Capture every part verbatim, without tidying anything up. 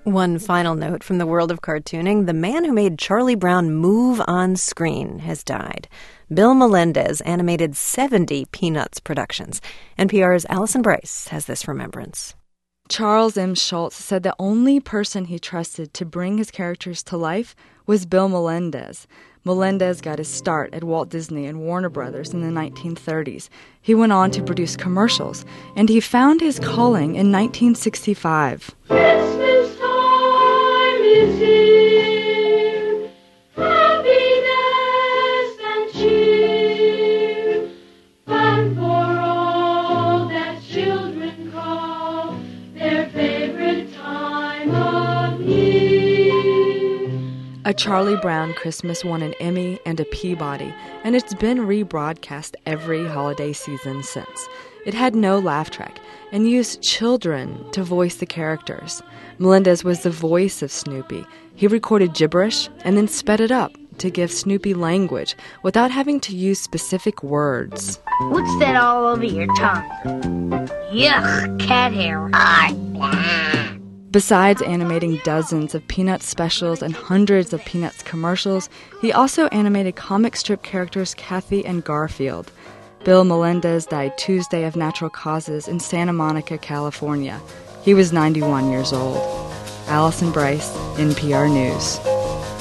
One final note from the world of cartooning. The man who made Charlie Brown move on screen has died. Bill Melendez animated seventy Peanuts productions. N P R's Allison Bryce has this remembrance. Charles M. Schulz said the only person he trusted to bring his characters to life was Bill Melendez. Melendez got his start at Walt Disney and Warner Brothers in the nineteen thirties. He went on to produce commercials, and he found his calling in nineteen sixty-five. Christmas time is here, happiness and cheer, fun for all that children call their favorite time of year. A Charlie Brown Christmas won an Emmy and a Peabody, and it's been rebroadcast every holiday season since. It had no laugh track and used children to voice the characters. Melendez was the voice of Snoopy. He recorded gibberish and then sped it up to give Snoopy language without having to use specific words. What's that all over your tongue? Yuck, cat hair. Besides animating dozens of Peanuts specials and hundreds of Peanuts commercials, he also animated comic strip characters Kathy and Garfield. Bill Melendez died Tuesday of natural causes in Santa Monica, California. He was ninety-one years old. Allison Bryce, N P R News.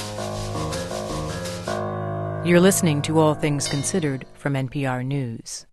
You're listening to All Things Considered from N P R News.